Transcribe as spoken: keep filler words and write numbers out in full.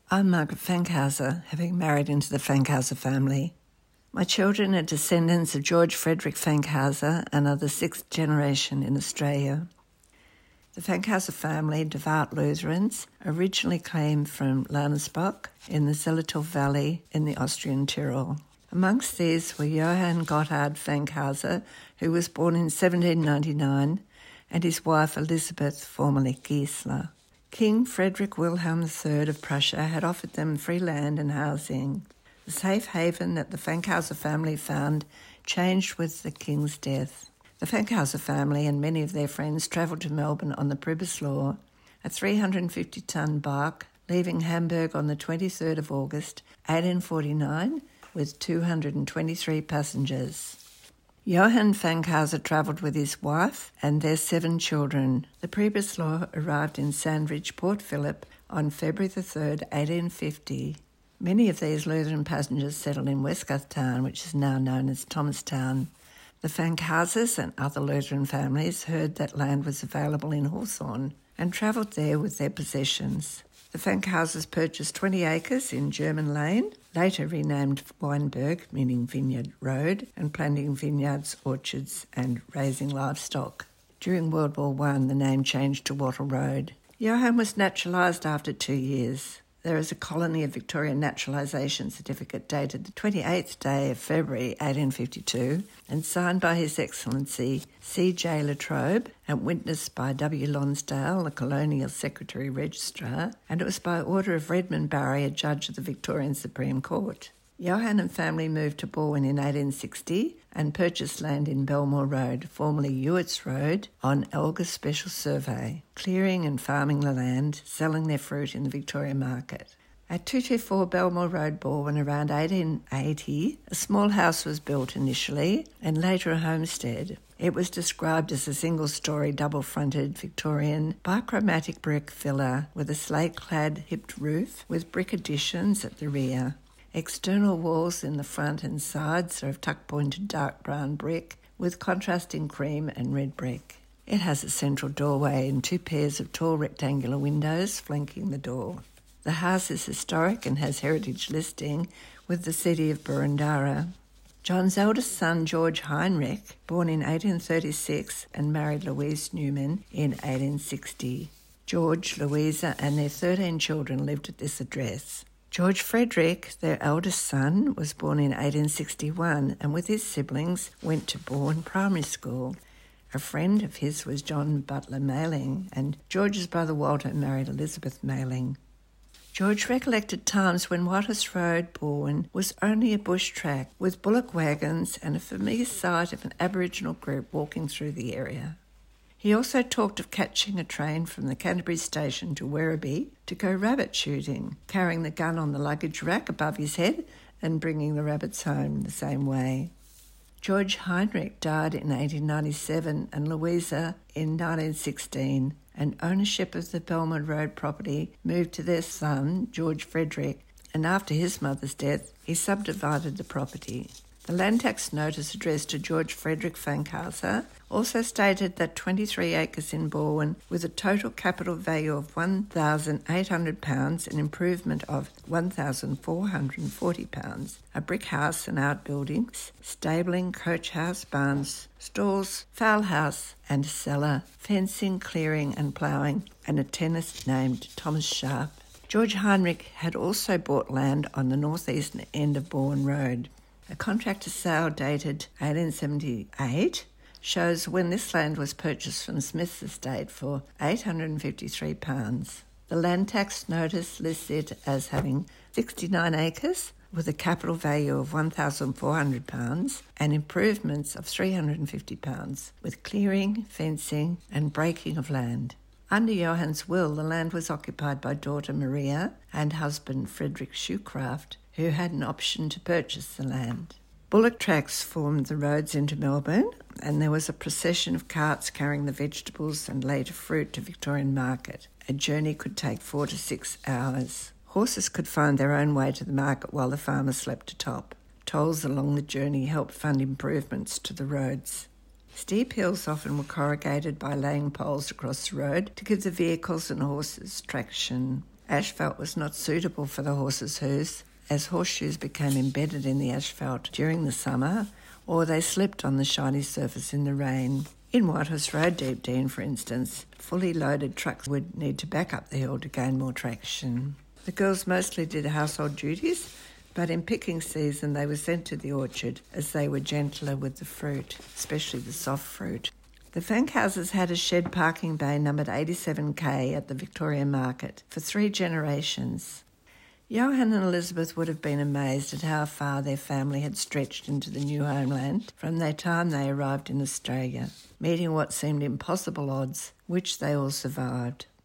I'm Margaret Fankhauser, having married into the Fankhauser family. My children are descendants of George Frederick Fankhauser and are the sixth generation in Australia. The Fankhauser family, devout Lutherans, originally came from Landsbach in the Zillertal Valley in the Austrian Tyrol. Amongst these were Johann Gotthard Fankhauser, who was born in seventeen ninety-nine, and his wife Elizabeth, formerly Giesler. King Frederick Wilhelm the Third of Prussia had offered them free land and housing. The safe haven that the Fankhauser family found changed with the king's death. The Fankhauser family and many of their friends travelled to Melbourne on the Pribislaw, a three hundred fifty tonne bark, leaving Hamburg on the twenty-third of August, eighteen forty-nine, with two hundred twenty-three passengers. Johann Fankhauser travelled with his wife and their seven children. The Pribislaw arrived in Sandridge, Port Phillip, on February the third, eighteen fifty. Many of these Lutheran passengers settled in Westgarth Town, which is now known as Thomastown. The Fankhausers and other Lutheran families heard that land was available in Hawthorn and travelled there with their possessions. The Fankhausers purchased twenty acres in German Lane, later renamed Weinberg, meaning Vineyard Road, and planting vineyards, orchards and raising livestock. During World War One, the name changed to Wattle Road. Johann was naturalised after two years. There is a colony of Victorian naturalisation certificate dated the twenty-eighth day of February eighteen fifty-two and signed by His Excellency C J Latrobe and witnessed by W Lonsdale, the Colonial Secretary Registrar, and it was by order of Redmond Barry, a judge of the Victorian Supreme Court. Johann and family moved to Balwyn in eighteen sixty and purchased land in Belmore Road, formerly Ewarts Road, on Elga's special survey, clearing and farming the land, selling their fruit in the Victoria market. At two twenty-four Belmore Road, Balwyn, around eighteen eighty, a small house was built initially and later a homestead. It was described as a single-storey, double-fronted Victorian bichromatic brick villa with a slate-clad hipped roof with brick additions at the rear. External walls in the front and sides are of tuck-pointed dark brown brick with contrasting cream and red brick. It has a central doorway and two pairs of tall rectangular windows flanking the door. The house is historic and has heritage listing with the city of Boroondara. John's eldest son, George Heinrich, born in eighteen thirty-six and married Louise Newman in eighteen sixty. George, Louisa and their thirteen children lived at this address. George Frederick, their eldest son, was born in eighteen sixty-one and with his siblings went to Bourne Primary School. A friend of his was John Butler Mailing, and George's brother Walter married Elizabeth Mailing. George recollected times when Waters Road, Bourne, was only a bush track with bullock wagons and a familiar sight of an Aboriginal group walking through the area. He also talked of catching a train from the Canterbury station to Werribee to go rabbit shooting, carrying the gun on the luggage rack above his head and bringing the rabbits home the same way. George Heinrich died in eighteen ninety-seven and Louisa in nineteen sixteen, and ownership of the Belmont Road property moved to their son, George Frederick, and after his mother's death, he subdivided the property. The land tax notice addressed to George Frederick Fankhauser also stated that twenty-three acres in Balwyn with a total capital value of one thousand eight hundred pounds, an improvement of one thousand four hundred forty pounds, a brick house and outbuildings, stabling, coach house, barns, stalls, fowl house and cellar, fencing, clearing and ploughing, and a tenant named Thomas Sharp. George Heinrich had also bought land on the northeastern end of Bourne Road. A contract to sale dated eighteen seventy-eight shows when this land was purchased from Smith's estate for eight hundred fifty-three pounds. The land tax notice lists it as having sixty-nine acres with a capital value of one thousand four hundred pounds and improvements of three hundred fifty pounds, with clearing, fencing and breaking of land. Under Johann's will, the land was occupied by daughter Maria and husband Frederick Shoecraft, who had an option to purchase the land. Bullock tracks formed the roads into Melbourne, and there was a procession of carts carrying the vegetables and later fruit to Victorian Market. A journey could take four to six hours. Horses could find their own way to the market while the farmer slept atop. Tolls along the journey helped fund improvements to the roads. Steep hills often were corrugated by laying poles across the road to give the vehicles and horses traction. Asphalt was not suitable for the horses' hooves, as horseshoes became embedded in the asphalt during the summer, or they slipped on the shiny surface in the rain. In Whitehorse Road, Deep Dean, for instance, fully loaded trucks would need to back up the hill to gain more traction. The girls mostly did household duties, but in picking season they were sent to the orchard as they were gentler with the fruit, especially the soft fruit. The Fankhauses had a shed parking bay numbered eighty-seven K at the Victoria Market for three generations. Johan and Elizabeth would have been amazed at how far their family had stretched into the new homeland from the time they arrived in Australia, meeting what seemed impossible odds, which they all survived.